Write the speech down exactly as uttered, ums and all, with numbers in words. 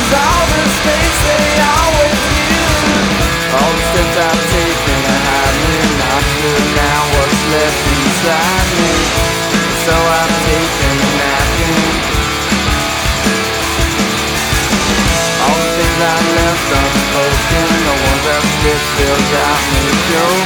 all the mistakes they always knew. All the steps I've taken to hide me, not sure now what's left inside me. So I've taken a napkin. All the things I left unspoken, the ones I've skipped still got me going.